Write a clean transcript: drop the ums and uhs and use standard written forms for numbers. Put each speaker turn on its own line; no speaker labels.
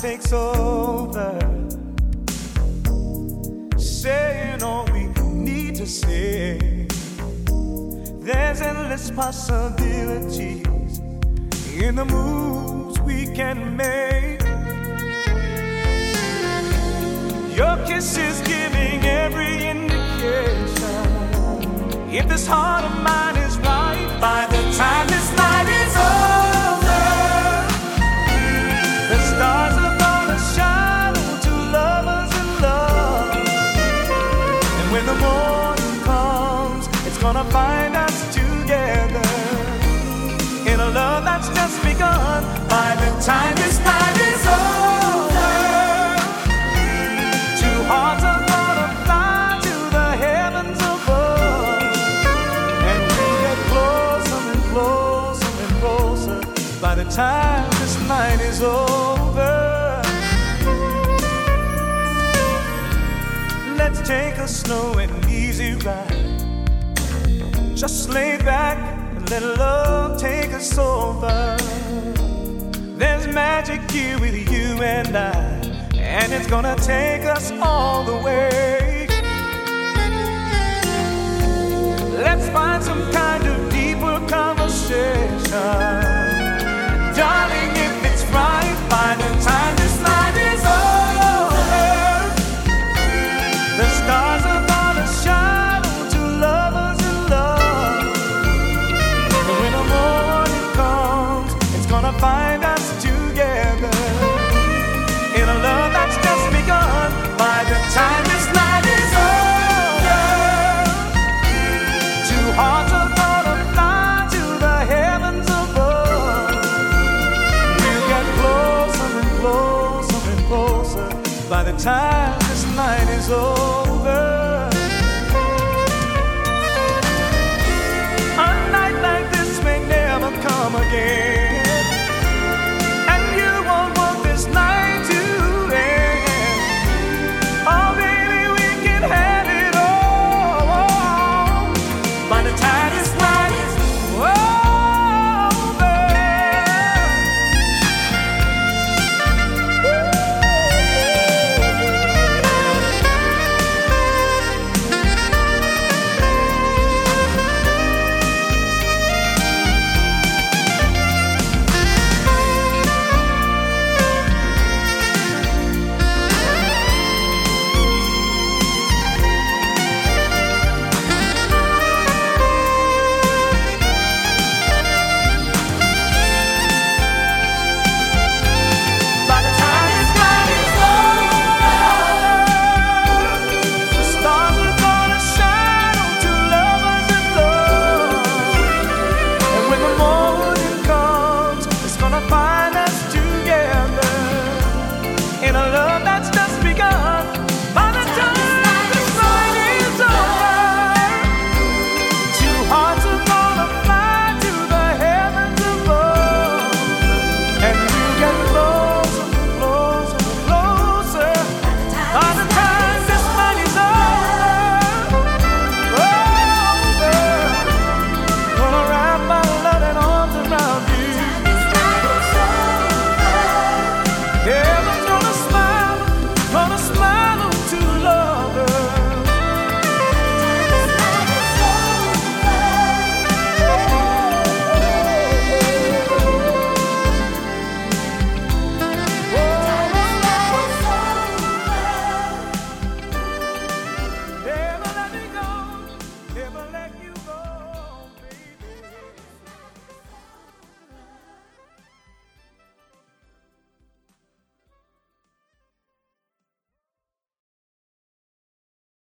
takes over, saying all we need to say. There's endless possibilities in the moves we can make. Your kiss is giving every indication. If this heart of mine is right, by the time this night is over, the stars are gonna shine to lovers in love. And when the morning comes, it's gonna find us together in a love that's just begun. By the time this night is over, two hearts are gonna fly to the heavens above, and we get closer and closer and closer by the time this night is over. Let's take a slow and easy ride. Just lay back and let love take us over. There's magic here with you and I, and it's gonna take us all the way. Let's find some kind of deeper conversation. Darling, if it's right, by the time this night is over, the stars are gonna shine to lovers in love. And when the morning comes, it's gonna find us together in a love that's just begun. By the time this night is over, two hearts are gonna fly to the heavens above. We'll get closer and closer and closer by the time this night is over. A night like this may never come again.